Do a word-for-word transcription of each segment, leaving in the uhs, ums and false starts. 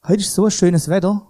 Heute ist so ein schönes Wetter.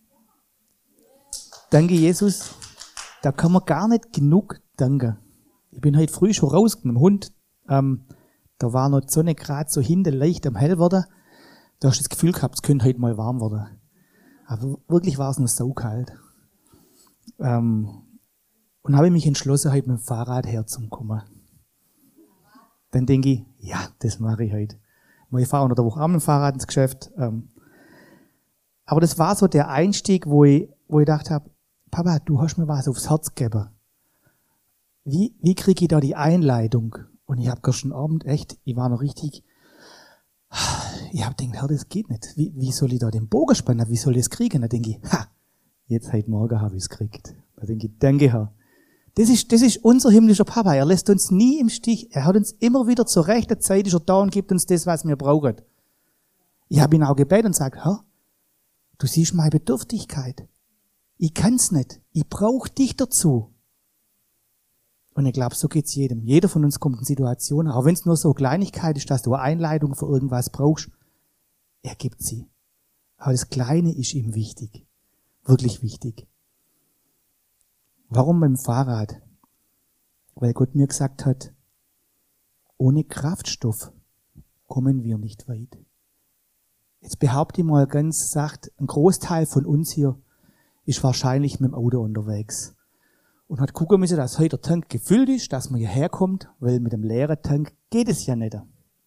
Danke, Jesus. Da kann man gar nicht genug danken. Ich bin heute früh schon raus mit dem Hund. Ähm, da war noch die Sonne gerade so hinten leicht am hell werden. Da hast du das Gefühl gehabt, es könnte heute mal warm werden. Aber wirklich war es noch saukalt. Ähm, und habe mich entschlossen, heute mit dem Fahrrad herzukommen. Dann denke ich, ja, das mache ich heute. Ich fahre unter der Woche auch mit dem Fahrrad ins Geschäft. Ähm, aber das war so der Einstieg, wo ich, wo ich gedacht habe, Papa, du hast mir was aufs Herz gegeben. Wie, wie kriege ich da die Einleitung? Und ich habe gestern Abend echt, ich war noch richtig, ich habe gedacht, Herr, das geht nicht. Wie, wie soll ich da den Bogen spannen? Wie soll ich es kriegen? Da denke ich, ha, jetzt heute Morgen habe ich es gekriegt. Da denke ich, danke Herr. Das ist, das ist unser himmlischer Papa. Er lässt uns nie im Stich. Er hat uns immer wieder zur rechten Zeit, ist er da und gibt uns das, was wir brauchen. Ich habe ihn auch gebeten und gesagt, Herr, du siehst meine Bedürftigkeit. Ich kann's nicht. Ich brauche dich dazu. Und ich glaube, so geht's jedem. Jeder von uns kommt in Situationen, auch wenn es nur so Kleinigkeit ist, dass du eine Einleitung für irgendwas brauchst, er gibt sie. Aber das Kleine ist ihm wichtig. Wirklich wichtig. Warum beim Fahrrad? Weil Gott mir gesagt hat, ohne Kraftstoff kommen wir nicht weit. Jetzt behaupte ich mal ganz sacht, ein Großteil von uns hier ist wahrscheinlich mit dem Auto unterwegs. Und hat gucken müssen, dass heute der Tank gefüllt ist, dass man hierher kommt, weil mit dem leeren Tank geht es ja nicht.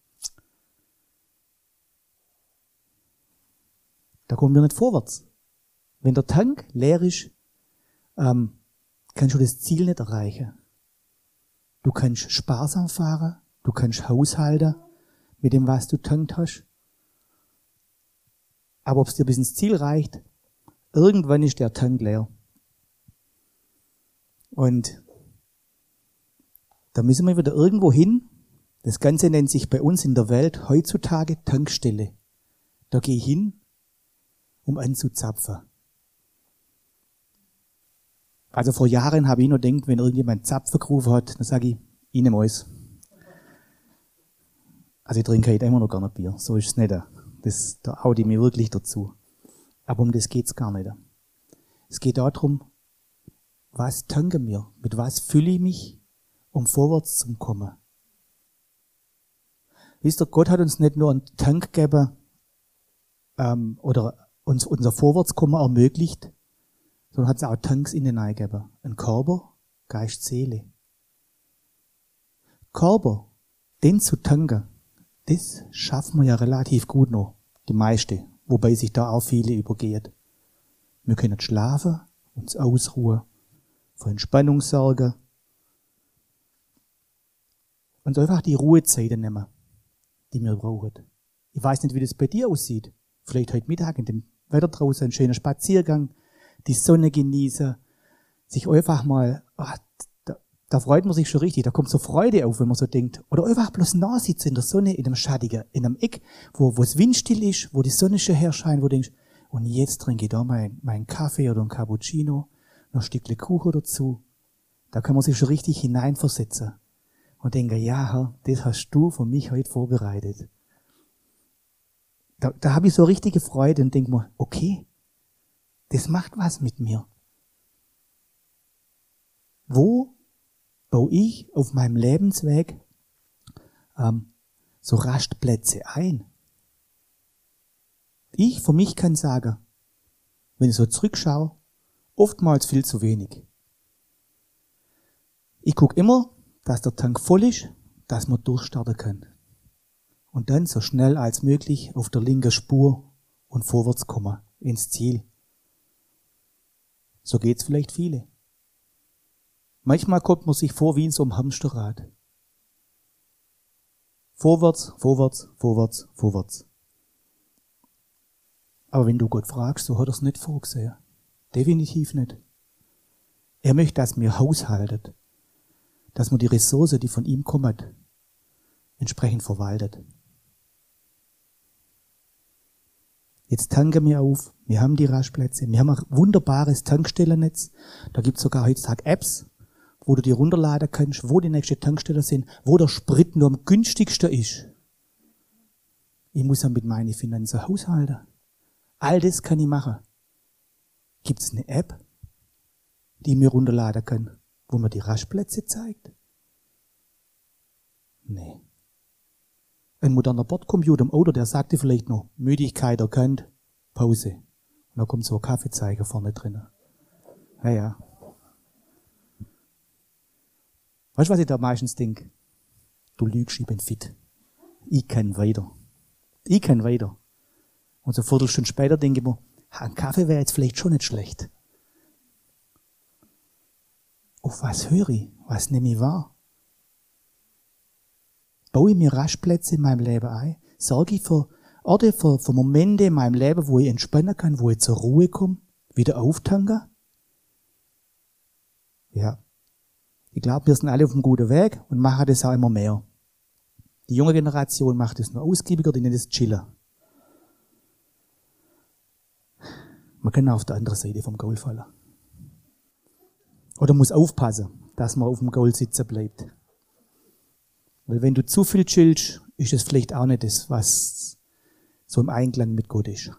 Da kommen wir nicht vorwärts. Wenn der Tank leer ist, ähm, kannst du das Ziel nicht erreichen. Du kannst sparsam fahren, du kannst haushalten mit dem, was du tankt hast. Aber ob es dir bis ins Ziel reicht, irgendwann ist der Tank leer. Und da müssen wir wieder irgendwo hin. Das Ganze nennt sich bei uns in der Welt heutzutage Tankstelle. Da gehe ich hin, um anzuzapfen. Also vor Jahren habe ich noch gedacht, wenn irgendjemand Zapfen gerufen hat, dann sage ich, ich nehme alles. Also ich trinke heute immer noch gerne Bier, so ist es nicht. Das, da haut ich mir wirklich dazu. Aber um das geht's gar nicht. Es geht darum, was tanken wir? Mit was fülle ich mich, um vorwärts zu kommen? Wisst ihr, Gott hat uns nicht nur einen Tank gegeben, ähm, oder uns unser Vorwärtskommen ermöglicht, sondern hat es auch Tanks in den eingegeben. Ein Körper, Geist, Seele. Körper, den zu tanken, das schaffen wir ja relativ gut noch, die meiste, wobei sich da auch viele übergeht. Wir können schlafen, uns ausruhen, für Entspannung sorgen und einfach die Ruhezeiten nehmen, die wir brauchen. Ich weiß nicht, wie das bei dir aussieht. Vielleicht heute Mittag in dem Wetter draußen ein schöner Spaziergang, die Sonne genießen, sich einfach mal, ach, da, da freut man sich schon richtig, da kommt so Freude auf, wenn man so denkt. Oder einfach bloß nah sitzen in der Sonne, in einem Schattigen, in einem Eck, wo, wo es windstill ist, wo die Sonne schon herscheint, wo du denkst, und jetzt trinke ich da meinen mein Kaffee oder einen Cappuccino, noch ein Stückchen Kuchen dazu. Da kann man sich schon richtig hineinversetzen und denken, ja, Herr, das hast du für mich heute vorbereitet. Da, da habe ich so richtige Freude und denke mir, okay, das macht was mit mir. Wo baue ich auf meinem Lebensweg ähm, so Rastplätze ein? Ich für mich kann sagen, wenn ich so zurückschaue, oftmals viel zu wenig. Ich gucke immer, dass der Tank voll ist, dass man durchstarten kann. Und dann so schnell als möglich auf der linken Spur und vorwärts kommen, ins Ziel. So geht's vielleicht viele. Manchmal kommt man sich vor wie in so einem Hamsterrad. Vorwärts, vorwärts, vorwärts, vorwärts. Aber wenn du Gott fragst, so hat er es nicht vorgesehen. Definitiv nicht. Er möchte, dass wir haushaltet, dass man die Ressource, die von ihm kommt, entsprechend verwaltet. Jetzt tanken wir auf, wir haben die Rastplätze, wir haben ein wunderbares Tankstellennetz, da gibt es sogar heutzutage Apps, wo du die runterladen kannst, wo die nächste Tankstelle sind, wo der Sprit nur am günstigsten ist. Ich muss ja mit meinen Finanzen haushalten. All das kann ich machen. Gibt es eine App, die ich mir runterladen kann, wo mir die Rastplätze zeigt? Nee. Ein moderner Bordcomputer im Auto, der sagt dir vielleicht noch, Müdigkeit erkannt, Pause. Und da kommt so ein Kaffeezeiger vorne drin. Ja, ja. Weißt du, was ich da meistens denke? Du lügst, ich bin fit. Ich kann weiter. Ich kann weiter. Und so eine Viertelstunde später denke ich mir, ein Kaffee wäre jetzt vielleicht schon nicht schlecht. Auf was höre ich? Was nehme ich wahr? Baue ich mir Rastplätze in meinem Leben ein? Sorge ich für Orte, für, für Momente in meinem Leben, wo ich entspannen kann, wo ich zur Ruhe komme, wieder auftanken? Ja. Ich glaube, wir sind alle auf einem guten Weg und machen das auch immer mehr. Die junge Generation macht es nur ausgiebiger, die nennt es Chillen. Man kann auch auf der anderen Seite vom Goal fallen. Oder muss aufpassen, dass man auf dem Goal sitzen bleibt. Weil wenn du zu viel chillst, ist es vielleicht auch nicht das, was so im Einklang mit Gott ist.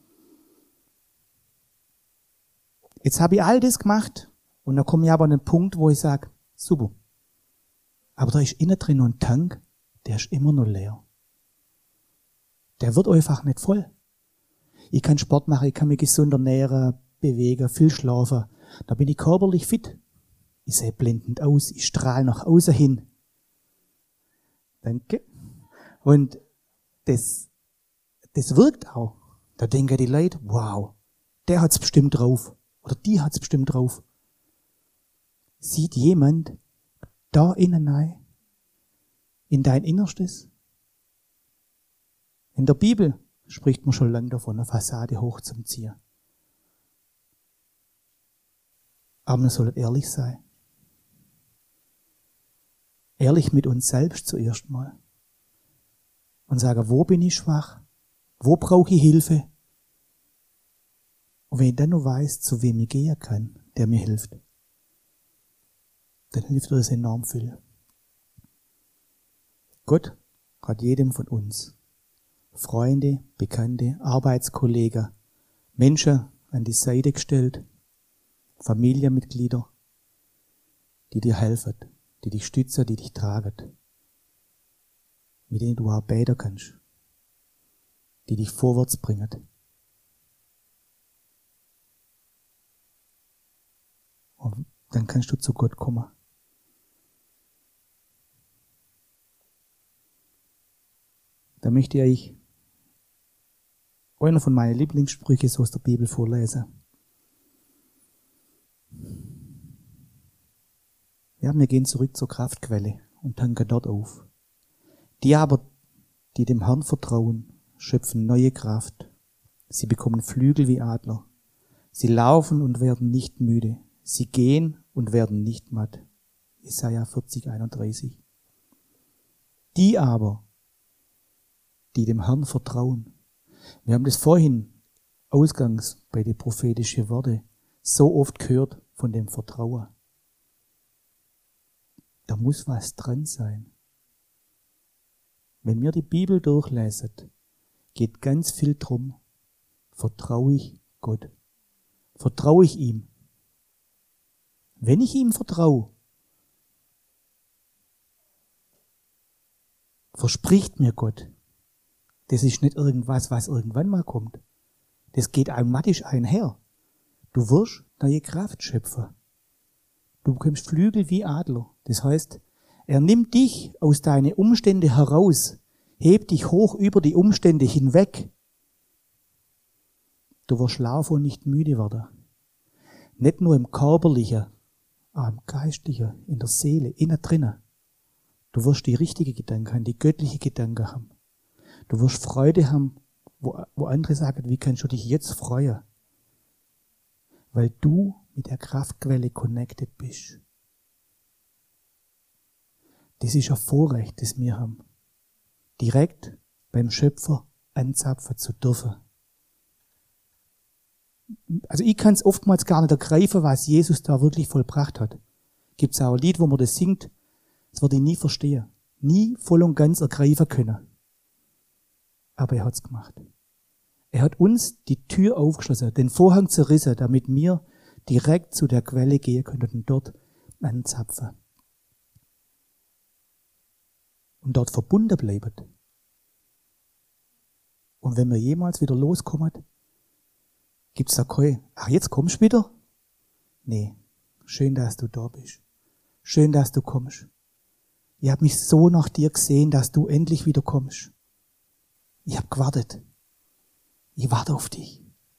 Jetzt habe ich all das gemacht und dann komme ich aber an einen Punkt, wo ich sage, super. Aber da ist innen drin noch ein Tank, der ist immer noch leer. Der wird einfach nicht voll. Ich kann Sport machen, ich kann mich gesund ernähren, bewegen, viel schlafen. Da bin ich körperlich fit. Ich sehe blendend aus, ich strahle nach außen hin. Danke. Und das, das wirkt auch. Da denken die Leute, wow, der hat's bestimmt drauf. Oder die hat's bestimmt drauf. Sieht jemand da innen rein? In dein Innerstes? In der Bibel spricht man schon lange davon, eine Fassade hochzuziehen. Aber man soll ehrlich sein. Ehrlich mit uns selbst zuerst mal. Und sagen, wo bin ich schwach? Wo brauche ich Hilfe? Und wenn ich dann noch weiß, zu wem ich gehen kann, der mir hilft, dann hilft das enorm viel. Gott hat jedem von uns Freunde, Bekannte, Arbeitskollegen, Menschen an die Seite gestellt, Familienmitglieder, die dir helfen, die dich stützen, die dich tragen, mit denen du auch beten kannst, die dich vorwärts bringen. Und dann kannst du zu Gott kommen. Da möchte ich einer von meinen Lieblingssprüche aus der Bibel vorlesen. Ja, wir gehen zurück zur Kraftquelle und tanken dort auf. Die aber, die dem Herrn vertrauen, schöpfen neue Kraft. Sie bekommen Flügel wie Adler. Sie laufen und werden nicht müde. Sie gehen und werden nicht matt. Jesaja vierzig, einunddreißig. Die aber, die dem Herrn vertrauen. Wir haben das vorhin ausgangs bei den prophetischen Worten so oft gehört von dem Vertrauen. Da muss was dran sein. Wenn wir die Bibel durchlesen, geht ganz viel drum, vertraue ich Gott. Vertraue ich ihm. Wenn ich ihm vertraue, verspricht mir Gott, das ist nicht irgendwas, was irgendwann mal kommt. Das geht automatisch einher. Du wirst neue Kraft schöpfen. Du bekommst Flügel wie Adler. Das heißt, er nimmt dich aus deinen Umständen heraus, hebt dich hoch über die Umstände hinweg. Du wirst laufen und nicht müde werden. Nicht nur im Körperlichen, auch im Geistlichen, in der Seele, innen drinnen. Du wirst die richtigen Gedanken, die göttlichen Gedanken haben. Du wirst Freude haben, wo, wo andere sagen, wie kannst du dich jetzt freuen? Weil du mit der Kraftquelle connected bist. Das ist ein Vorrecht, das wir haben. Direkt beim Schöpfer anzapfen zu dürfen. Also ich kann es oftmals gar nicht ergreifen, was Jesus da wirklich vollbracht hat. Gibt es auch ein Lied, wo man das singt, das würde ich nie verstehen. Nie voll und ganz ergreifen können. Aber er hat's gemacht. Er hat uns die Tür aufgeschlossen, den Vorhang zerrissen, damit wir direkt zu der Quelle gehen können und dort anzapfen. Und dort verbunden bleiben. Und wenn wir jemals wieder loskommen, gibt's da kein, ach, jetzt kommst du wieder? Nee, schön, dass du da bist. Schön, dass du kommst. Ich hab mich so nach dir gesehen, dass du endlich wieder kommst. Ich hab gewartet. Ich warte auf dich.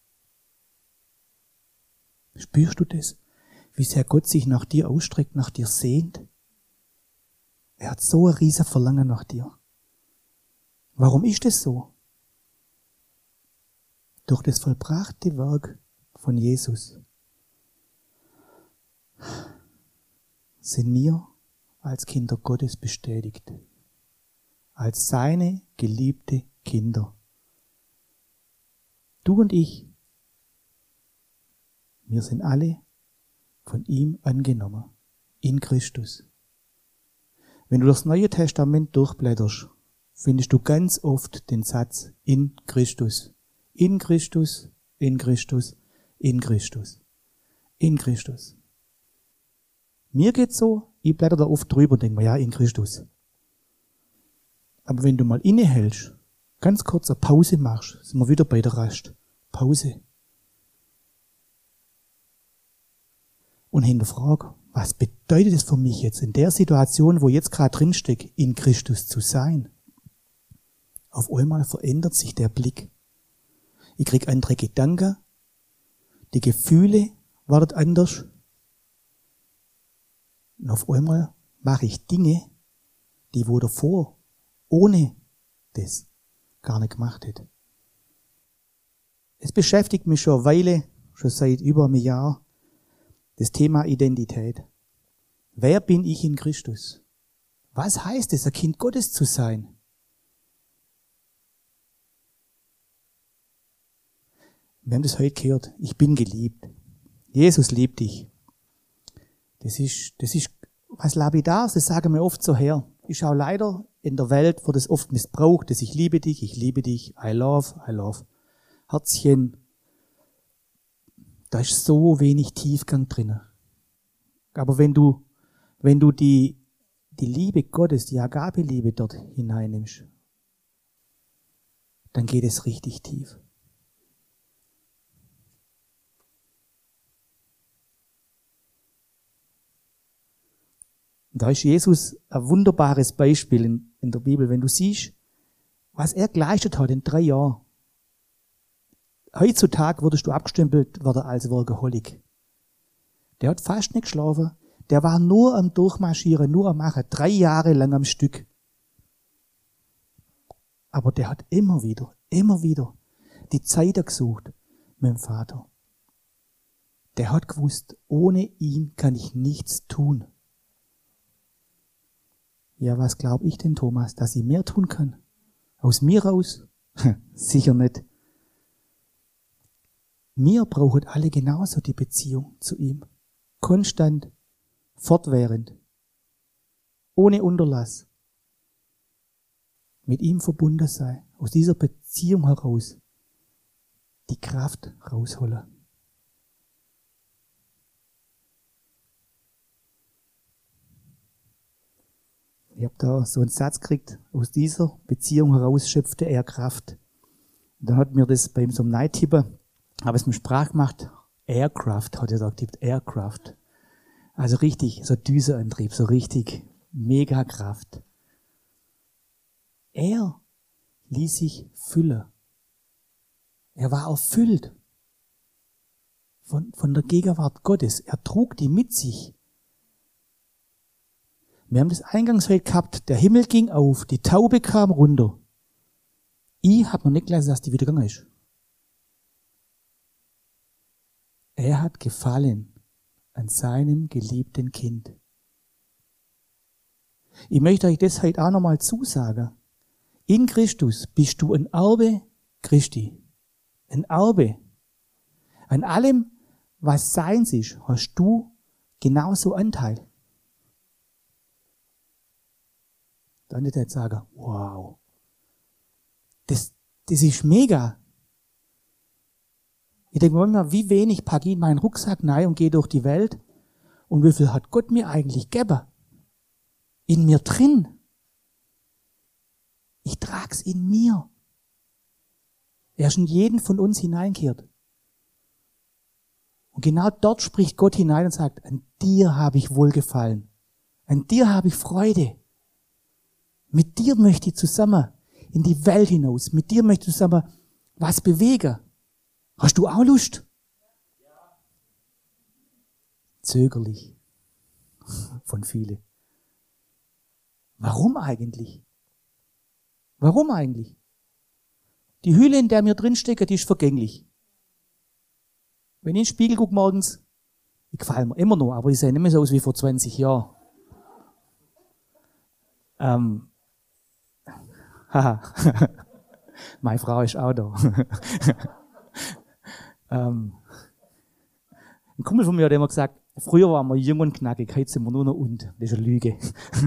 Spürst du das? Wie sehr Gott sich nach dir ausstreckt, nach dir sehnt? Er hat so ein riesen Verlangen nach dir. Warum ist das so? Durch das vollbrachte Werk von Jesus sind wir als Kinder Gottes bestätigt. Als seine geliebte Kinder. Du und ich, wir sind alle von ihm angenommen. In Christus. Wenn du das Neue Testament durchblätterst, findest du ganz oft den Satz in Christus. In Christus, in Christus, in Christus. In Christus. Mir geht's so, ich blätter da oft drüber und denke mir, ja, in Christus. Aber wenn du mal innehältst, ganz kurz eine Pause machst, sind wir wieder bei der Rast. Pause. Und hinterfrag, was bedeutet es für mich jetzt in der Situation, wo ich jetzt gerade drinstecke, in Christus zu sein? Auf einmal verändert sich der Blick. Ich krieg andere Gedanken, die Gefühle werden anders. Und auf einmal mache ich Dinge, die wo davor, ohne das, gar nicht gemacht hätte. Es beschäftigt mich schon eine Weile, schon seit über einem Jahr, das Thema Identität. Wer bin ich in Christus? Was heißt es, ein Kind Gottes zu sein? Wir haben das heute gehört. Ich bin geliebt. Jesus liebt dich. Das ist, das ist was Lapidares, das sagen wir oft so her. Ist auch leider in der Welt, wird das oft missbraucht, dass ich liebe dich, ich liebe dich, I love, I love. Herzchen, da ist so wenig Tiefgang drin. Aber wenn du, wenn du die, die Liebe Gottes, die Agape-Liebe dort hineinnimmst, dann geht es richtig tief. Da ist Jesus ein wunderbares Beispiel in, in der Bibel. Wenn du siehst, was er geleistet hat in drei Jahren. Heutzutage würdest du abgestempelt werden als Workaholic. Der hat fast nicht geschlafen. Der war nur am Durchmarschieren, nur am Machen. Drei Jahre lang am Stück. Aber der hat immer wieder, immer wieder die Zeit gesucht mit dem Vater. Der hat gewusst, ohne ihn kann ich nichts tun. Ja, was glaube ich denn, Thomas, dass ich mehr tun kann? Aus mir raus? Sicher nicht. Wir brauchen alle genauso die Beziehung zu ihm. Konstant, fortwährend, ohne Unterlass. Mit ihm verbunden sein. Aus dieser Beziehung heraus die Kraft rausholen. Ich habe da so einen Satz gekriegt, aus dieser Beziehung heraus schöpfte er Kraft. Und dann hat mir das beim so einem Neidtippen, habe es mit Sprache gemacht, Aircraft, hat er da getippt, Aircraft. Also richtig, so Düseantrieb, so richtig mega Kraft. Er ließ sich füllen. Er war erfüllt von, von der Gegenwart Gottes. Er trug die mit sich. Wir haben das eingangs heute gehabt, der Himmel ging auf, die Taube kam runter. Ich habe noch nicht gelesen, dass die wieder gegangen ist. Er hat gefallen an seinem geliebten Kind. Ich möchte euch das heute auch nochmal zusagen. In Christus bist du ein Erbe Christi. Ein Erbe. An allem, was seins ist, hast du genauso Anteil. Dann wird er jetzt sagen, wow, das, das ist mega. Ich denke manchmal, wie wenig packe ich in meinen Rucksack rein und gehe durch die Welt und wie viel hat Gott mir eigentlich gegeben? In mir drin. Ich trag's in mir. Er ist in jeden von uns hineingekehrt. Und genau dort spricht Gott hinein und sagt, an dir habe ich Wohlgefallen. An dir habe ich Freude. Mit dir möchte ich zusammen in die Welt hinaus. Mit dir möchte ich zusammen was bewegen. Hast du auch Lust? Zögerlich. Von vielen. Warum eigentlich? Warum eigentlich? Die Hülle, in der wir drinstecken, die ist vergänglich. Wenn ich in den Spiegel gucke morgens, ich gefalle mir immer noch, aber ich sehe nicht mehr so aus wie vor zwanzig Jahren. Ähm, haha. Meine Frau ist auch da. ähm, ein Kumpel von mir hat immer gesagt, früher waren wir jung und knackig, heute sind wir nur noch und. Das ist eine Lüge.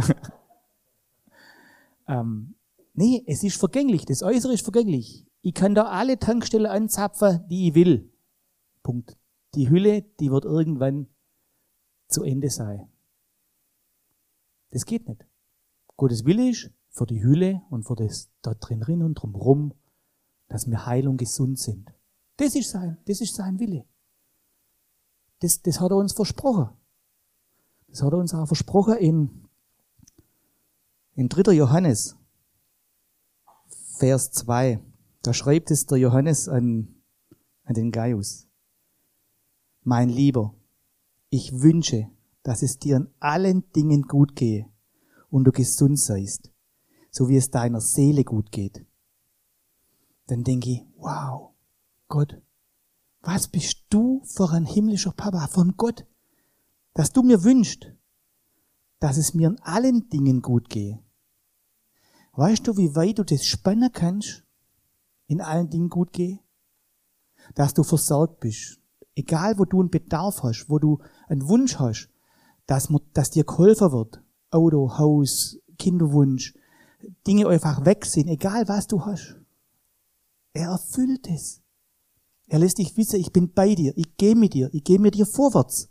ähm, nee, es ist vergänglich. Das Äußere ist vergänglich. Ich kann da alle Tankstellen anzapfen, die ich will. Punkt. Die Hülle, die wird irgendwann zu Ende sein. Das geht nicht. Gottes Wille ist für die Hülle und für das da drin und drumherum, dass wir heil und gesund sind. Das ist sein, das ist sein Wille. Das, das hat er uns versprochen. Das hat er uns auch versprochen in, in dritter Johannes, Vers zwei. Da schreibt es der Johannes an, an den Gaius. Mein Lieber, ich wünsche, dass es dir in allen Dingen gut gehe und du gesund seist, so wie es deiner Seele gut geht. Dann denke ich, wow, Gott, was bist du für ein himmlischer Papa, für ein Gott, dass du mir wünschst, dass es mir in allen Dingen gut gehe. Weißt du, wie weit du das spannen kannst, in allen Dingen gut gehe? Dass du versorgt bist. Egal, wo du einen Bedarf hast, wo du einen Wunsch hast, dass, dass dir geholfen wird. Auto, Haus, Kinderwunsch, Dinge einfach weg sind, egal was du hast. Er erfüllt es. Er lässt dich wissen, ich bin bei dir, ich gehe mit dir, ich gehe mit dir vorwärts.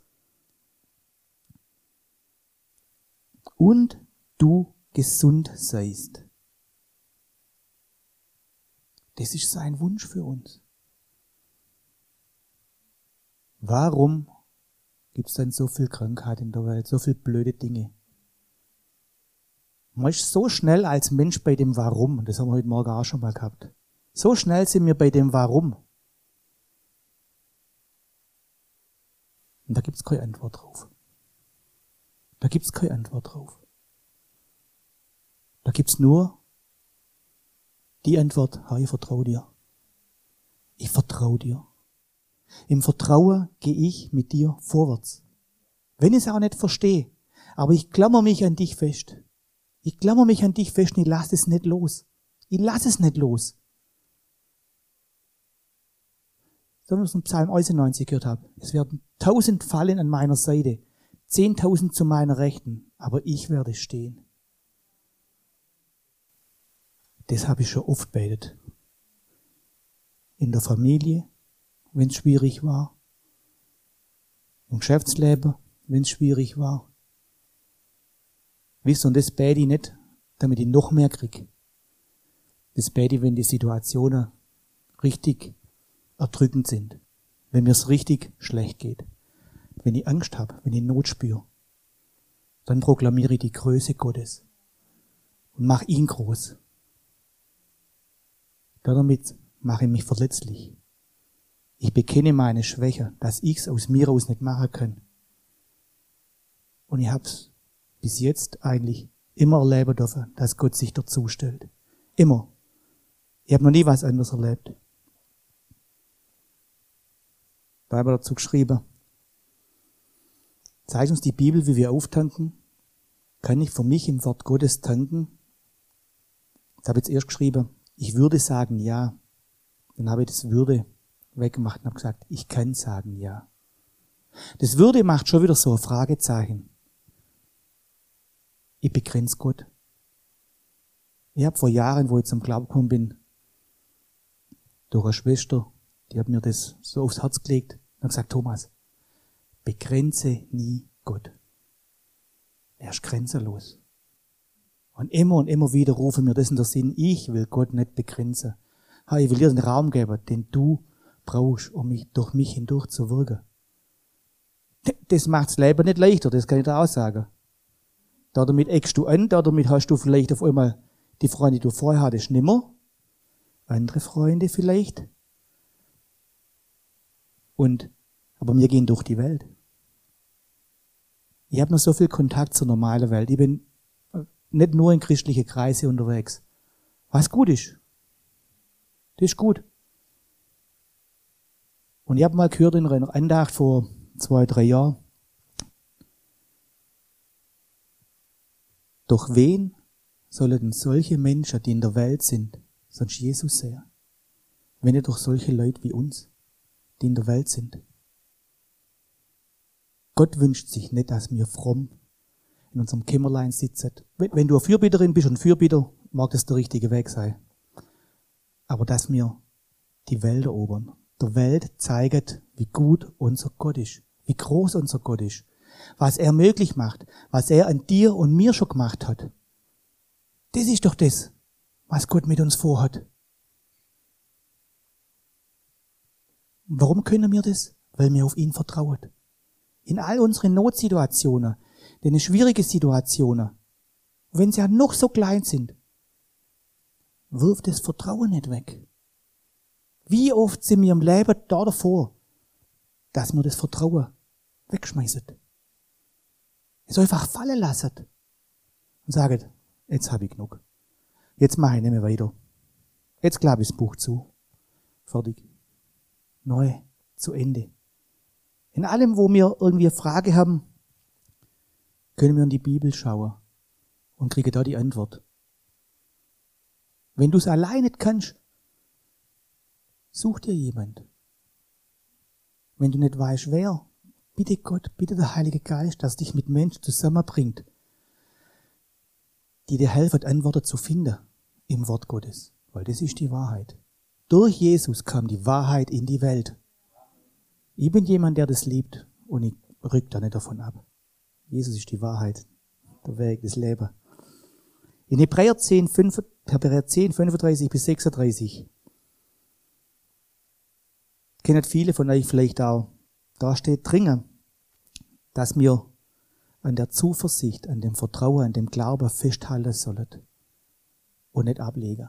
Und du gesund seist. Das ist sein Wunsch für uns. Warum gibt es denn so viel Krankheit in der Welt, so viele blöde Dinge? Man ist so schnell als Mensch bei dem Warum, das haben wir heute Morgen auch schon mal gehabt. So schnell sind wir bei dem Warum. Und da gibt es keine Antwort drauf. Da gibt es keine Antwort drauf. Da gibt es nur die Antwort, Herr, ich vertraue dir. Ich vertraue dir. Im Vertrauen gehe ich mit dir vorwärts. Wenn ich es auch nicht verstehe, aber ich klammer mich an dich fest. Ich klammer mich an dich fest und ich lasse es nicht los. Ich lasse es nicht los. So wie wir es im Psalm einundneunzig gehört haben. Es werden tausend fallen an meiner Seite, zehntausend zu meiner Rechten, aber ich werde stehen. Das habe ich schon oft betet. In der Familie, wenn es schwierig war. Im Geschäftsleben, wenn es schwierig war. Wisst ihr, und das bete ich nicht, damit ich noch mehr kriege. Das bete ich, wenn die Situationen richtig erdrückend sind. Wenn mir es richtig schlecht geht. Wenn ich Angst habe, wenn ich Not spüre. Dann proklamiere ich die Größe Gottes. Und mache ihn groß. Damit mache ich mich verletzlich. Ich bekenne meine Schwäche, dass ich es aus mir aus nicht machen kann. Und ich habe es bis jetzt eigentlich immer erleben dürfen, dass Gott sich dazu stellt. Immer. Ich habe noch nie was anderes erlebt. Da habe ich dazu geschrieben, zeigt uns die Bibel, wie wir auftanken. Kann ich für mich im Wort Gottes tanken? Da habe ich jetzt erst geschrieben, ich würde sagen ja. Dann habe ich das Würde weggemacht und habe gesagt, ich kann sagen ja. Das Würde macht schon wieder so ein Fragezeichen. Ich begrenze Gott. Ich habe vor Jahren, wo ich zum Glauben gekommen bin, durch eine Schwester, die hat mir das so aufs Herz gelegt und hat gesagt, Thomas, begrenze nie Gott. Er ist grenzenlos. Und immer und immer wieder rufen mir das in der Sinn, ich will Gott nicht begrenzen. Ich will dir den Raum geben, den du brauchst, um mich, durch mich hindurch zu wirken. Das macht das Leben nicht leichter, das kann ich dir auch sagen. Damit eckst du an, damit hast du vielleicht auf einmal die Freunde, die du vorher hattest, nimmer. Andere Freunde vielleicht. Und, aber wir gehen durch die Welt. Ich habe noch so viel Kontakt zur normalen Welt. Ich bin nicht nur in christliche Kreise unterwegs. Was gut ist. Das ist gut. Und ich habe mal gehört in einer Andacht vor zwei, drei Jahren, durch wen sollen denn solche Menschen, die in der Welt sind, sonst Jesus sehen? Wenn nicht durch solche Leute wie uns, die in der Welt sind. Gott wünscht sich nicht, dass wir fromm in unserem Kämmerlein sitzen. Wenn, wenn du eine Fürbitterin bist und Fürbitter, mag das der richtige Weg sein. Aber dass wir die Welt erobern, der Welt zeigen, wie gut unser Gott ist, wie groß unser Gott ist, was er möglich macht, was er an dir und mir schon gemacht hat. Das ist doch das, was Gott mit uns vorhat. Warum können wir das? Weil wir auf ihn vertrauen. In all unseren Notsituationen, in schwierigen Situationen, wenn sie ja noch so klein sind, wirf das Vertrauen nicht weg. Wie oft sind wir im Leben da davor, dass wir das Vertrauen wegschmeißen. Es einfach fallen lassen und sagen, jetzt habe ich genug. Jetzt mache ich nicht mehr weiter. Jetzt glaube ich das Buch zu. Fertig. Neu. Zu Ende. In allem, wo wir irgendwie eine Frage haben, können wir in die Bibel schauen und kriegen da die Antwort. Wenn du es allein nicht kannst, such dir jemand. Wenn du nicht weißt, wer, bitte Gott, bitte der Heilige Geist, dass dich mit Menschen zusammenbringt, die dir helfen, Antworten zu finden im Wort Gottes. Weil das ist die Wahrheit. Durch Jesus kam die Wahrheit in die Welt. Ich bin jemand, der das liebt und ich rück da nicht davon ab. Jesus ist die Wahrheit, der Weg, das Leben. In Hebräer zehn, fünfunddreißig bis sechsunddreißig kennen viele von euch vielleicht auch, da steht drin, dass wir an der Zuversicht, an dem Vertrauen, an dem Glauben festhalten sollen und nicht ablegen.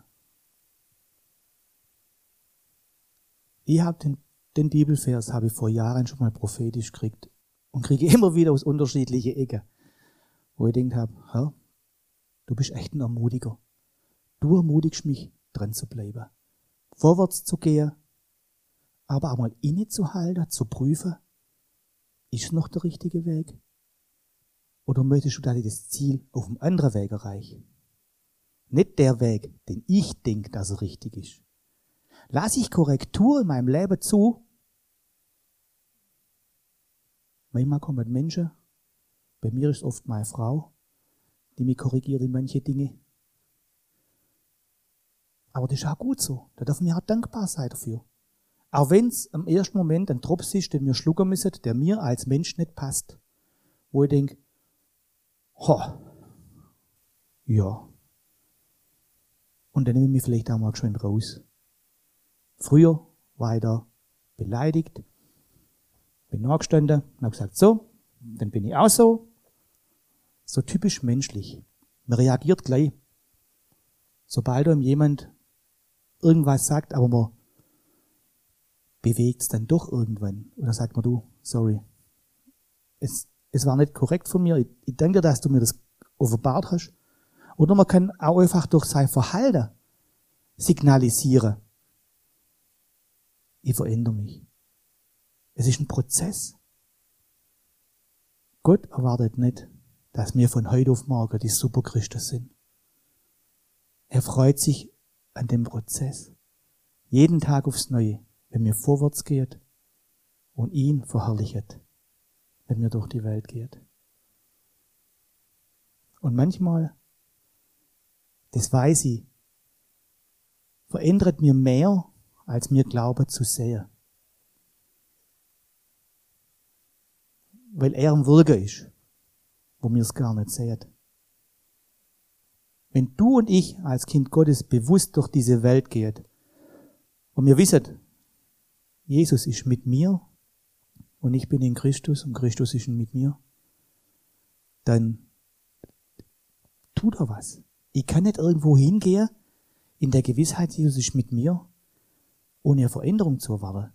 Ich habe den, den Bibelvers habe ich vor Jahren schon mal prophetisch gekriegt und kriege immer wieder aus unterschiedlichen Ecken, wo ich gedacht habe, Herr, du bist echt ein Ermutiger. Du ermutigst mich, dran zu bleiben, vorwärts zu gehen, aber auch mal innezuhalten, zu prüfen, ist noch der richtige Weg? Oder möchtest du, dass ich das Ziel auf einem anderen Weg erreiche? Nicht der Weg, den ich denke, dass er richtig ist. Lass ich Korrektur in meinem Leben zu? Manchmal kommen Menschen, bei mir ist es oft meine Frau, die mich korrigiert in manche Dinge. Aber das ist auch gut so. Da dürfen wir auch dankbar sein dafür. Auch wenn es im ersten Moment ein Drops ist, den wir schlucken müssen, der mir als Mensch nicht passt. Wo ich denke, ho, ja. Und dann nehme ich mich vielleicht auch mal schön raus. Früher war ich da beleidigt, bin nachgestanden und habe gesagt, so, dann bin ich auch so. So typisch menschlich. Man reagiert gleich. Sobald einem jemand irgendwas sagt, aber man bewegt es dann doch irgendwann. Und dann sagt man, du, sorry, es, es war nicht korrekt von mir. Ich, ich danke, dass du mir das offenbart hast. Oder man kann auch einfach durch sein Verhalten signalisieren, ich verändere mich. Es ist ein Prozess. Gott erwartet nicht, dass wir von heute auf morgen die Superchristen sind. Er freut sich an dem Prozess. Jeden Tag aufs Neue, wenn wir vorwärts gehen und ihn verherrlichen, wenn wir durch die Welt gehen. Und manchmal, das weiß ich, verändert mir mehr, als wir glauben zu sehen. Weil er am Wirken ist, wo wir es gar nicht sehen. Wenn du und ich als Kind Gottes bewusst durch diese Welt gehen und wir wissen, Jesus ist mit mir und ich bin in Christus und Christus ist mit mir, dann tut er was. Ich kann nicht irgendwo hingehen in der Gewissheit, Jesus ist mit mir, ohne eine Veränderung zu erwarten.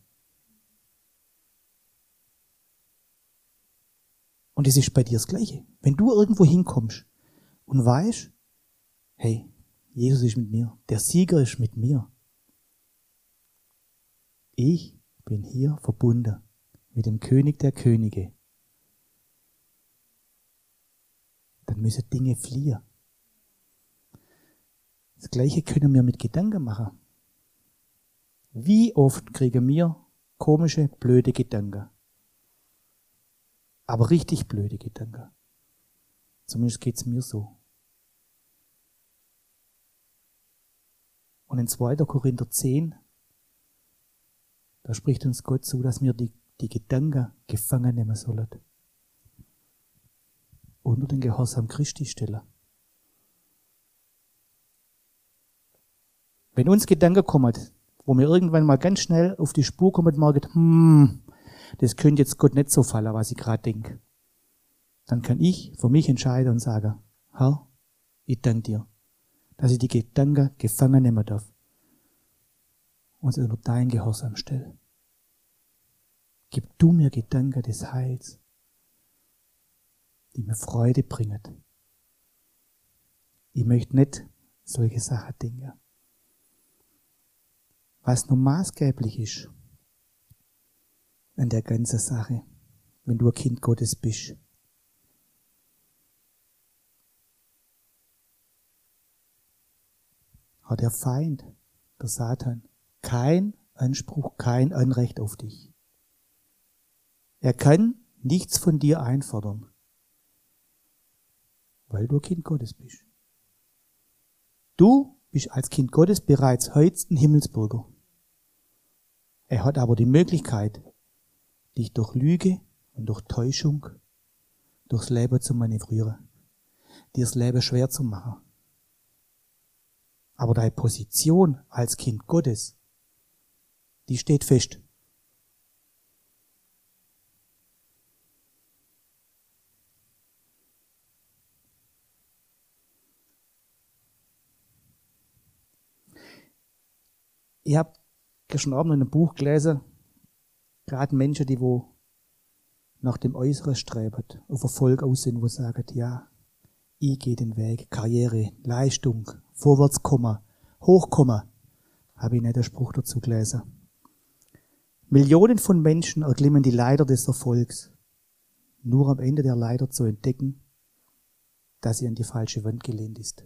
Und es ist bei dir das Gleiche. Wenn du irgendwo hinkommst und weißt, hey, Jesus ist mit mir, der Sieger ist mit mir. Ich bin hier verbunden mit dem König der Könige. Dann müssen Dinge fliehen. Das Gleiche können wir mit Gedanken machen. Wie oft kriegen wir komische, blöde Gedanken? Aber richtig blöde Gedanken. Zumindest geht's mir so. Und in zweiter Korinther zehn, da spricht uns Gott zu, dass wir die, die Gedanken gefangen nehmen sollen. Unter den Gehorsam Christi stellen. Wenn uns Gedanken kommen, wo wir irgendwann mal ganz schnell auf die Spur kommen und merken, hm, das könnte jetzt Gott nicht so fallen, was ich gerade denke, dann kann ich für mich entscheiden und sagen, Herr, ich danke dir, dass ich die Gedanken gefangen nehmen darf und sie unter dein Gehorsam stelle. Gib du mir Gedanken des Heils, die mir Freude bringen. Ich möchte nicht solche Sachen denken. Was nur maßgeblich ist an der ganzen Sache, wenn du ein Kind Gottes bist, hat der Feind, der Satan, kein Anspruch, kein Anrecht auf dich. Er kann nichts von dir einfordern, weil du ein Kind Gottes bist. Du bist als Kind Gottes bereits heute ein Himmelsbürger. Er hat aber die Möglichkeit, dich durch Lüge und durch Täuschung durchs Leben zu manövrieren, dir das Leben schwer zu machen. Aber deine Position als Kind Gottes, die steht fest. Ich habe gestern Abend in einem Buch gelesen, gerade Menschen, die wo nach dem Äußeren streben, auf Erfolg aus sind, wo sagen, ja, ich gehe den Weg, Karriere, Leistung, Vorwärtskommen, Hochkommen, habe ich nicht den Spruch dazu gelesen. Millionen von Menschen erklimmen die Leiter des Erfolgs, nur am Ende der Leiter zu entdecken, dass sie an die falsche Wand gelehnt ist.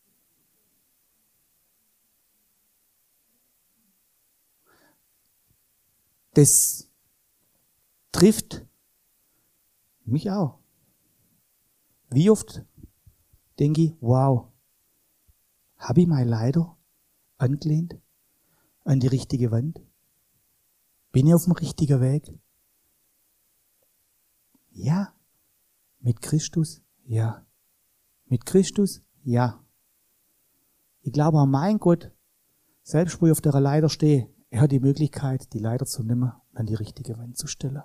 Das trifft mich auch. Wie oft denke ich, wow, habe ich meine Leiter angelehnt an die richtige Wand? Bin ich auf dem richtigen Weg? Ja. Mit Christus? Ja. Mit Christus? Ja. Ich glaube an meinen Gott, selbst wo ich auf der Leiter stehe, er hat die Möglichkeit, die Leiter zu nehmen und an die richtige Wand zu stellen.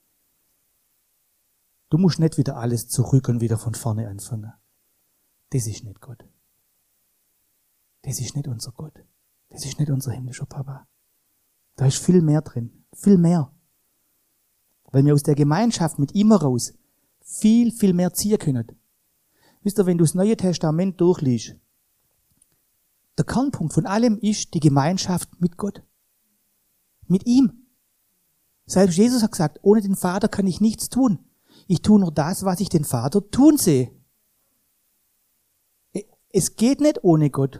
Du musst nicht wieder alles zurück und wieder von vorne anfangen. Das ist nicht Gott. Das ist nicht unser Gott. Das ist nicht unser himmlischer Papa. Da ist viel mehr drin. Viel mehr. Weil wir aus der Gemeinschaft mit ihm heraus viel, viel mehr ziehen können. Wisst ihr, wenn du das Neue Testament durchliest, der Kernpunkt von allem ist die Gemeinschaft mit Gott. Mit ihm. Selbst Jesus hat gesagt, ohne den Vater kann ich nichts tun. Ich tue nur das, was ich den Vater tun sehe. Es geht nicht ohne Gott.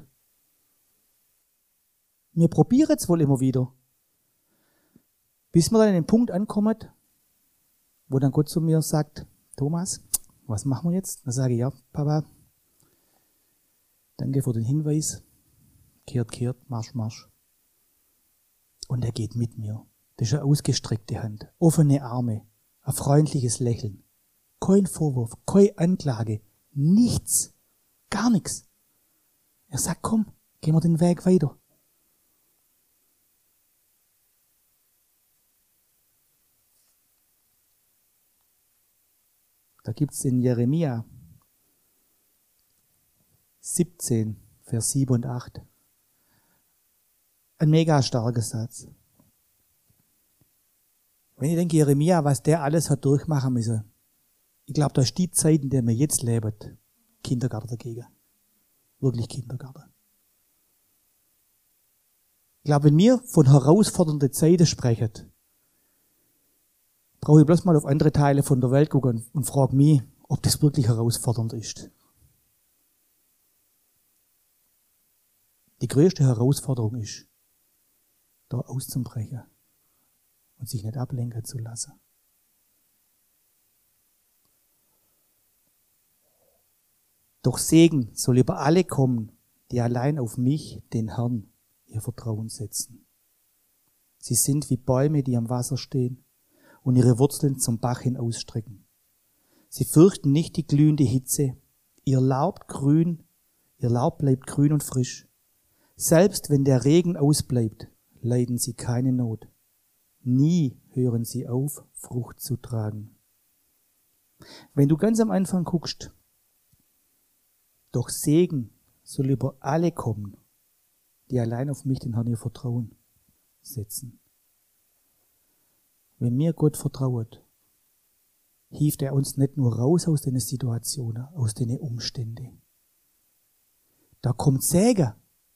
Wir probieren es wohl immer wieder. Bis wir dann an den Punkt ankommen, wo dann Gott zu mir sagt, Thomas, was machen wir jetzt? Dann sage ich, ja, Papa, danke für den Hinweis. Kehrt, kehrt, marsch, marsch. Und er geht mit mir. Das ist eine ausgestreckte Hand, offene Arme, ein freundliches Lächeln. Kein Vorwurf, keine Anklage, nichts, gar nichts. Er sagt, komm, gehen wir den Weg weiter. Da gibt's in Jeremia siebzehn, Vers sieben und acht. Ein mega starker Satz. Wenn ich denke, Jeremia, was der alles hat durchmachen müssen, ich glaube, da ist die Zeit, in der wir jetzt leben, Kindergarten dagegen. Wirklich Kindergarten. Ich glaube, wenn wir von herausfordernden Zeiten sprechen, brauche ich bloß mal auf andere Teile von der Welt gucken und frage mich, ob das wirklich herausfordernd ist. Die größte Herausforderung ist, da auszubrechen und sich nicht ablenken zu lassen. Doch Segen soll über alle kommen, die allein auf mich, den Herrn, ihr Vertrauen setzen. Sie sind wie Bäume, die am Wasser stehen und ihre Wurzeln zum Bach hin ausstrecken. Sie fürchten nicht die glühende Hitze. Ihr Laub grün, ihr Laub bleibt grün und frisch. Selbst wenn der Regen ausbleibt, leiden sie keine Not. Nie hören sie auf, Frucht zu tragen. Wenn du ganz am Anfang guckst, doch Segen soll über alle kommen, die allein auf mich, den Herrn, ihr Vertrauen setzen. Wenn mir Gott vertraut, hieft er uns nicht nur raus aus den Situationen, aus den Umständen. Da kommt Segen.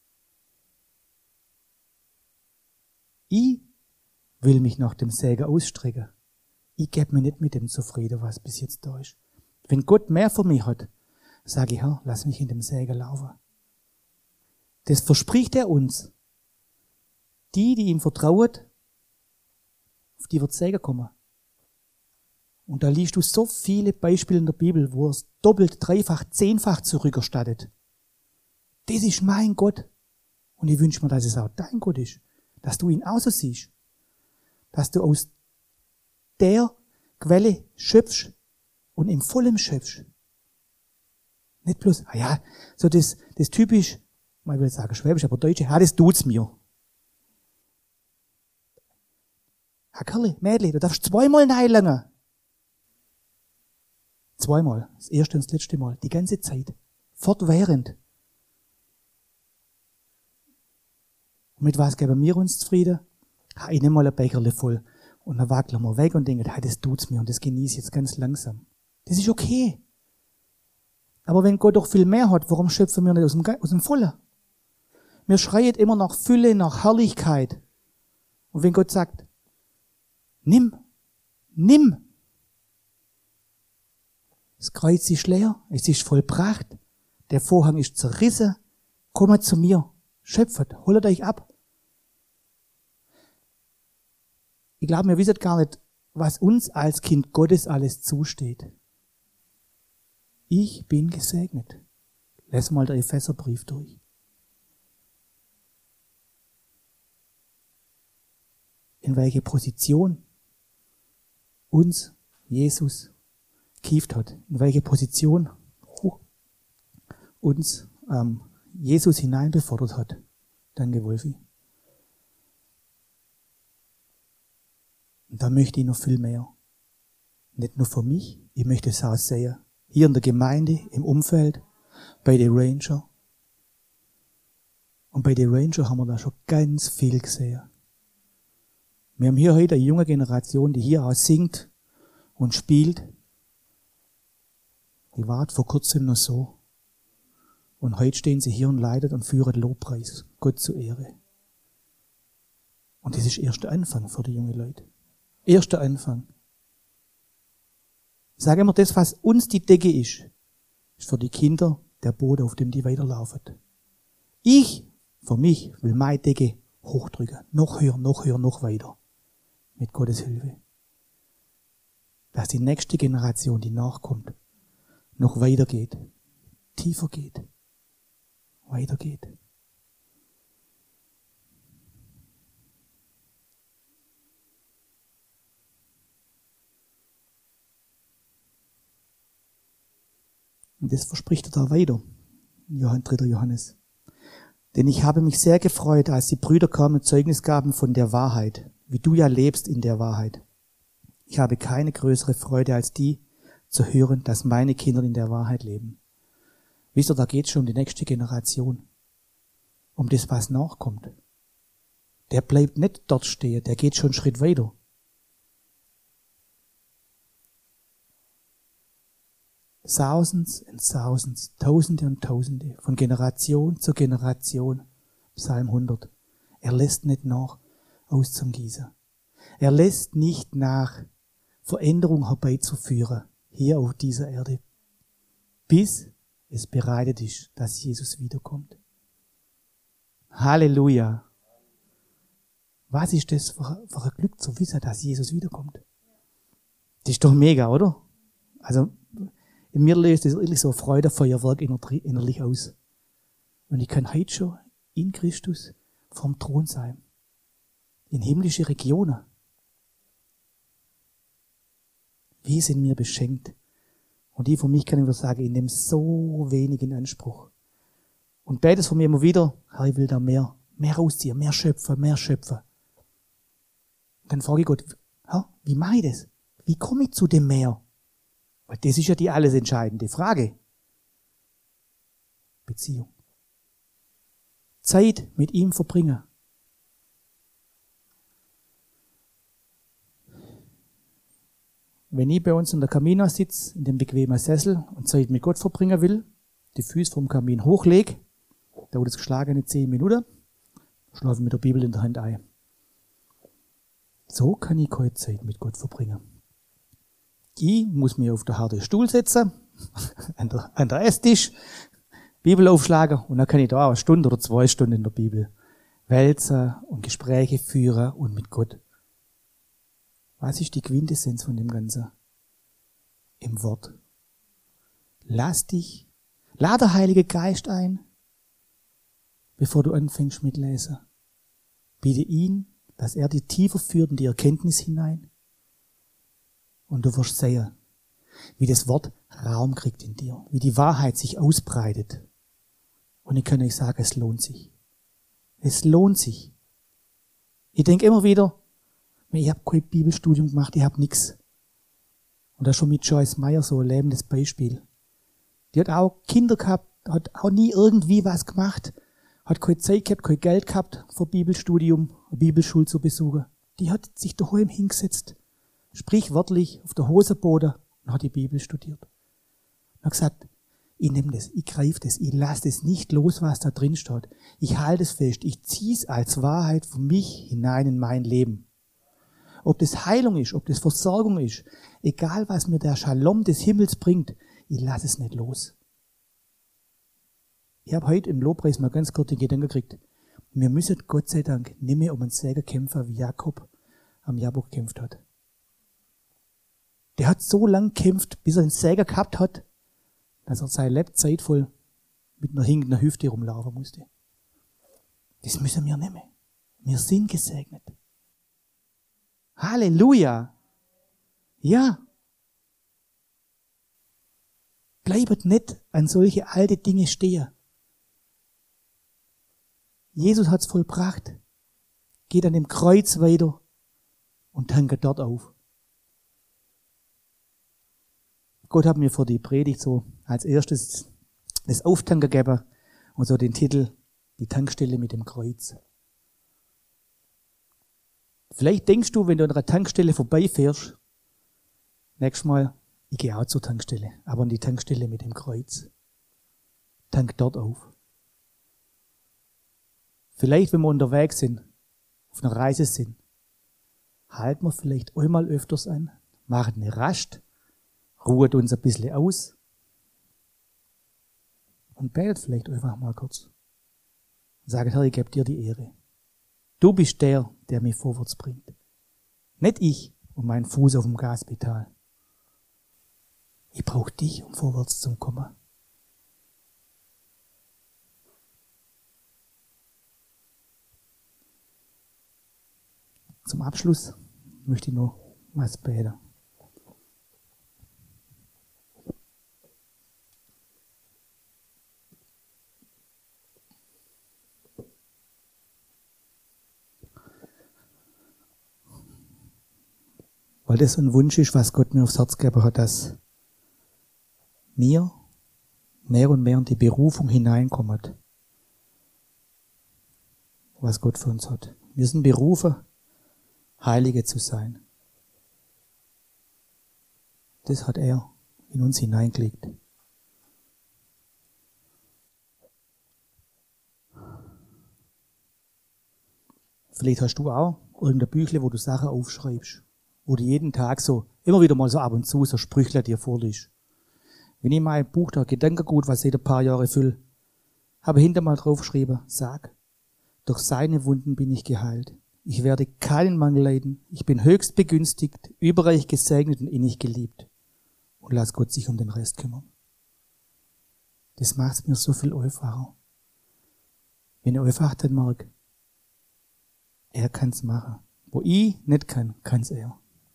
Ich will mich nach dem Segen ausstrecken. Ich gebe mir nicht mit dem zufrieden, was bis jetzt da ist. Wenn Gott mehr für mich hat, sage ich, Herr, lass mich in dem Segen laufen. Das verspricht er uns. Die, die ihm vertrauen, auf die wird Segen kommen. Und da liest du so viele Beispiele in der Bibel, wo es doppelt, dreifach, zehnfach zurückerstattet. Das ist mein Gott. Und ich wünsche mir, dass es auch dein Gott ist. Dass du ihn auch so siehst. Dass du aus der Quelle schöpfst und im Vollen schöpfst. Nicht bloß, ah ja, so das, das typisch, ich will sagen Schwäbisch, aber Deutsche, ah, das tut's mir. Herr Kerli, Mädli, du darfst zweimal neilangen. Zweimal. Das erste und das letzte Mal. Die ganze Zeit. Fortwährend. Und mit was geben wir uns zufrieden? Ha, ich nehme mal ein Becherle voll. Und dann wackeln wir weg und denken, hey, das tut's mir und das genieße ich jetzt ganz langsam. Das ist okay. Aber wenn Gott doch viel mehr hat, warum schöpfen wir nicht aus dem, aus dem Vollen? Wir schreien immer nach Fülle, nach Herrlichkeit. Und wenn Gott sagt, nimm, nimm. Das Kreuz ist leer, es ist vollbracht, der Vorhang ist zerrissen. Kommt zu mir, schöpft, holt euch ab. Ich glaube, wir wissen gar nicht, was uns als Kind Gottes alles zusteht. Ich bin gesegnet. Lass mal der Epheserbrief durch. In welche Position uns Jesus gekieft hat, in welche Position uns ähm, Jesus hineinbefordert hat. Danke, Wolfi. Und da möchte ich noch viel mehr. Nicht nur für mich, ich möchte es auch sehen. Hier in der Gemeinde, im Umfeld, bei den Ranger. Und bei den Ranger haben wir da schon ganz viel gesehen. Wir haben hier heute eine junge Generation, die hier auch singt und spielt. Die war vor kurzem noch so. Und heute stehen sie hier und leiten und führen Lobpreis, Gott zur Ehre. Und das ist erster Anfang für die jungen Leute. Erster Anfang. Ich sage immer, das, was uns die Decke ist, ist für die Kinder der Boden, auf dem die weiterlaufen. Ich, für mich, will meine Decke hochdrücken. Noch höher, noch höher, noch weiter. Mit Gottes Hilfe. Dass die nächste Generation, die nachkommt, noch weitergeht. Tiefer geht. Weitergeht. Und das verspricht er da weiter. Johann, dritter Johannes. Denn ich habe mich sehr gefreut, als die Brüder kamen und Zeugnis gaben von der Wahrheit, wie du ja lebst in der Wahrheit. Ich habe keine größere Freude als die, zu hören, dass meine Kinder in der Wahrheit leben. Wisst ihr, da geht es schon um die nächste Generation. Um das, was nachkommt. Der bleibt nicht dort stehen, der geht schon einen Schritt weiter. Thousands and thousands, Tausende und Tausende, von Generation zu Generation, Psalm hundert. Er lässt nicht nach, aus zum Gießen. Er lässt nicht nach, Veränderung herbeizuführen, hier auf dieser Erde, bis es bereitet ist, dass Jesus wiederkommt. Halleluja! Was ist das für, für ein Glück zu wissen, dass Jesus wiederkommt? Das ist doch mega, oder? Also, in mir löst das wirklich so ein Freudefeuerwerk innerlich aus. Und ich kann heute schon in Christus vom Thron sein. In himmlische Regionen. Wie sind wir beschenkt. Und ich von mich kann ich sagen, ich nehme so wenig in Anspruch. Und beides von mir immer wieder, Herr, ich will da mehr, mehr rausziehen, mehr schöpfen, mehr schöpfen. Und dann frage ich Gott, Herr, wie mache ich das? Wie komme ich zu dem Mehr? Weil das ist ja die alles entscheidende Frage. Beziehung. Zeit mit ihm verbringen. Wenn ich bei uns in der Kamina sitze, in dem bequemen Sessel und Zeit mit Gott verbringen will, die Füße vom Kamin hochlege, dauert es geschlagene zehn Minuten, schlafe mit der Bibel in der Hand ein. So kann ich keine Zeit mit Gott verbringen. Ich muss mich auf den harten Stuhl setzen, an der, an der Esstisch, Bibel aufschlagen und dann kann ich da auch eine Stunde oder zwei Stunden in der Bibel wälzen und Gespräche führen und mit Gott. Was ist die Quintessenz von dem Ganzen? Im Wort. Lass dich, lade der Heilige Geist ein, bevor du anfängst mit Lesen. Bitte ihn, dass er dich tiefer führt in die Erkenntnis hinein. Und du wirst sehen, wie das Wort Raum kriegt in dir, wie die Wahrheit sich ausbreitet. Und ich kann euch sagen, es lohnt sich. Es lohnt sich. Ich denke immer wieder, ich habe kein Bibelstudium gemacht, ich habe nichts. Und da schon mit Joyce Meyer so ein lebendes Beispiel. Die hat auch Kinder gehabt, hat auch nie irgendwie was gemacht, hat keine Zeit gehabt, kein Geld gehabt für Bibelstudium, eine Bibelschule zu besuchen. Die hat sich daheim hingesetzt, sprichwörtlich auf der Hosenboden und hat die Bibel studiert. Und hat gesagt, ich nehme das, ich greife das, ich lasse das nicht los, was da drin steht. Ich halte es fest, ich ziehe es als Wahrheit für mich hinein in mein Leben. Ob das Heilung ist, ob das Versorgung ist, egal was mir der Shalom des Himmels bringt, ich lasse es nicht los. Ich habe heute im Lobpreis mal ganz kurz den Gedanken gekriegt, wir müssen Gott sei Dank nicht mehr um einen Segen kämpfen, wie Jakob am Jabok gekämpft hat. Der hat so lange gekämpft, bis er einen Segen gehabt hat, dass er seine Lebzeit voll mit einer hinkenden Hüfte rumlaufen musste. Das müssen wir nicht mehr. Wir sind gesegnet. Halleluja! Ja! Bleibet nicht an solche alte Dinge stehen. Jesus hat's vollbracht. Geht an dem Kreuz weiter und tanket dort auf. Gott hat mir für die Predigt so als erstes das Auftanken gegeben und so den Titel, die Tankstelle mit dem Kreuz. Vielleicht denkst du, wenn du an einer Tankstelle vorbeifährst, nächstes Mal, ich gehe auch zur Tankstelle, aber an die Tankstelle mit dem Kreuz. Tank dort auf. Vielleicht, wenn wir unterwegs sind, auf einer Reise sind, halten wir vielleicht einmal öfters an, machen eine Rast, ruht uns ein bisschen aus und betet vielleicht einfach mal kurz. Und sagt, Herr, ich gebe dir die Ehre. Du bist der, der mich vorwärts bringt. Nicht ich und meinen Fuß auf dem Gaspedal. Ich brauche dich, um vorwärts zu kommen. Zum Abschluss möchte ich noch was beten. Weil das ein Wunsch ist, was Gott mir aufs Herz gegeben hat, dass wir mehr und mehr in die Berufung hineinkommen, was Gott für uns hat. Wir sind berufen, Heilige zu sein. Das hat er in uns hineingelegt. Vielleicht hast du auch irgendein Büchle, wo du Sachen aufschreibst, wo du jeden Tag so, immer wieder mal so ab und zu so Sprüchler dir vorliest. Wenn ich mein Buch da Gedankengut, was ich jede paar Jahre fülle, habe hinter mal draufgeschrieben, sag, durch seine Wunden bin ich geheilt. Ich werde keinen Mangel leiden. Ich bin höchst begünstigt, überreich gesegnet und innig geliebt. Und lass Gott sich um den Rest kümmern. Das macht es mir so viel einfacher. Wenn ich einfach dann merke, er kann's machen. Wo ich nicht kann, kann's er.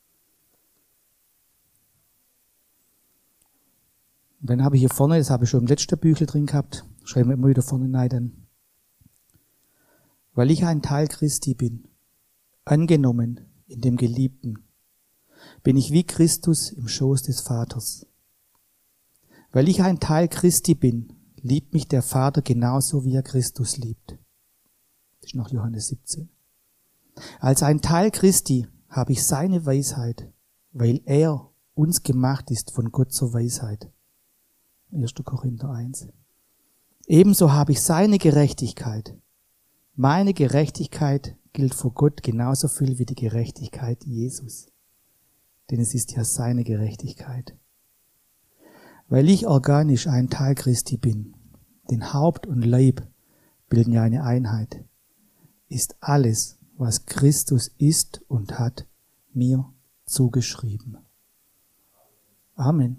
Und dann habe ich hier vorne, das habe ich schon im letzten Büchel drin gehabt, schreiben wir immer wieder vorne rein, dann. Weil ich ein Teil Christi bin, angenommen in dem Geliebten, bin ich wie Christus im Schoß des Vaters. Weil ich ein Teil Christi bin, liebt mich der Vater genauso, wie er Christus liebt. Das ist nach Johannes siebzehn. Als ein Teil Christi habe ich seine Weisheit, weil er uns gemacht ist von Gott zur Weisheit. erster Korinther eins. Ebenso habe ich seine Gerechtigkeit. Meine Gerechtigkeit gilt vor Gott genauso viel wie die Gerechtigkeit Jesus. Denn es ist ja seine Gerechtigkeit. Weil ich organisch ein Teil Christi bin, denn Haupt und Leib bilden ja eine Einheit, ist alles, was Christus ist und hat, mir zugeschrieben. Amen.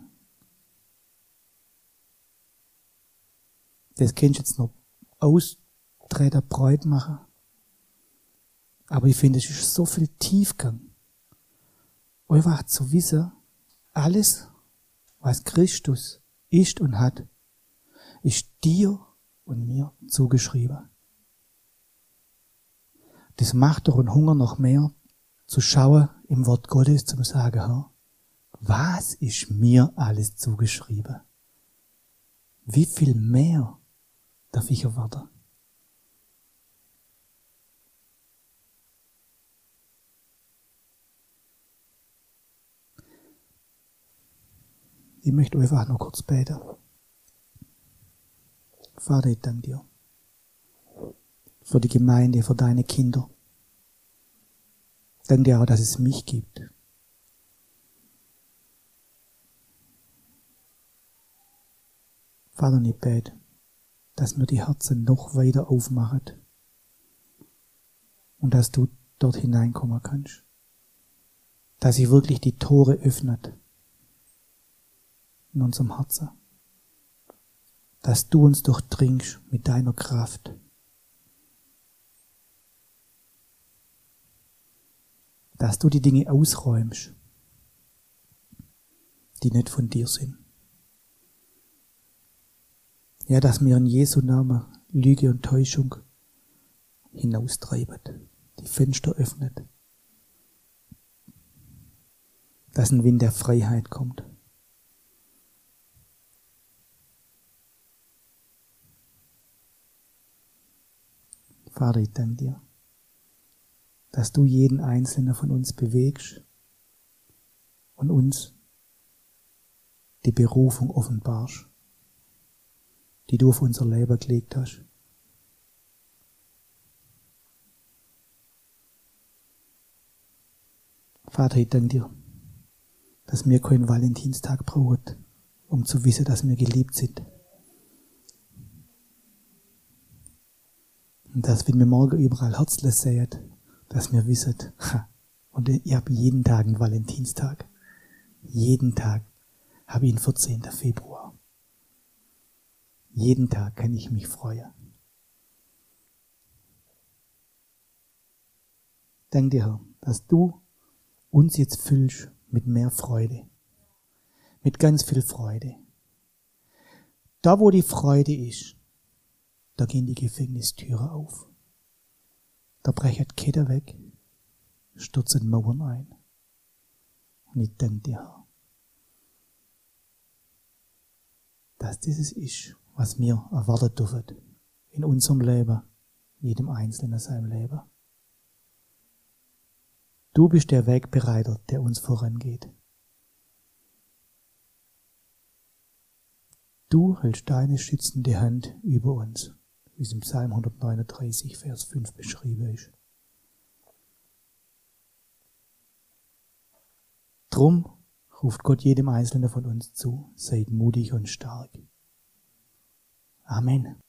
Das kannst du jetzt noch austreten, breit machen. Aber ich finde, es ist so viel Tiefgang. Einfach zu wissen, alles, was Christus ist und hat, ist dir und mir zugeschrieben. Das macht doch einen Hunger noch mehr, zu schauen im Wort Gottes, zum sagen, Herr, was ist mir alles zugeschrieben? Wie viel mehr darf ich erwarten? Ich möchte einfach noch kurz beten. Vater, ich danke dir für die Gemeinde, für deine Kinder. Ich danke dir auch, dass es mich gibt. Vater, ich bete, dass mir die Herzen noch weiter aufmachen und dass du dort hineinkommen kannst. Dass sich wirklich die Tore öffnet in unserem Herzen. Dass du uns durchdringst mit deiner Kraft. Dass du die Dinge ausräumst, die nicht von dir sind. Ja, dass mir in Jesu Namen Lüge und Täuschung hinaustreibt, die Fenster öffnet. Dass ein Wind der Freiheit kommt. Vater, ich danke dir, dass du jeden Einzelnen von uns bewegst und uns die Berufung offenbarst, die du auf unser Leben gelegt hast. Vater, ich danke dir, dass wir keinen Valentinstag brauchen, um zu wissen, dass wir geliebt sind. Und dass, wenn wir morgen überall Herzle sehen, dass wir wissen, ha, und ich habe jeden Tag einen Valentinstag. Jeden Tag habe ich den vierzehnten Februar. Jeden Tag kann ich mich freuen. Danke dir, Herr, dass du uns jetzt füllst mit mehr Freude. Mit ganz viel Freude. Da, wo die Freude ist, da gehen die Gefängnistüren auf. Da brechen Ketten weg, stürzen Mauern ein. Und ich danke dir, Herr, dass dieses ist, was wir erwarten dürfen in unserem Leben, jedem Einzelnen in seinem Leben. Du bist der Wegbereiter, der uns vorangeht. Du hältst deine schützende Hand über uns, wie es im Psalm hundertneununddreißig, Vers fünf beschrieben ist. Drum ruft Gott jedem Einzelnen von uns zu, seid mutig und stark. Amen.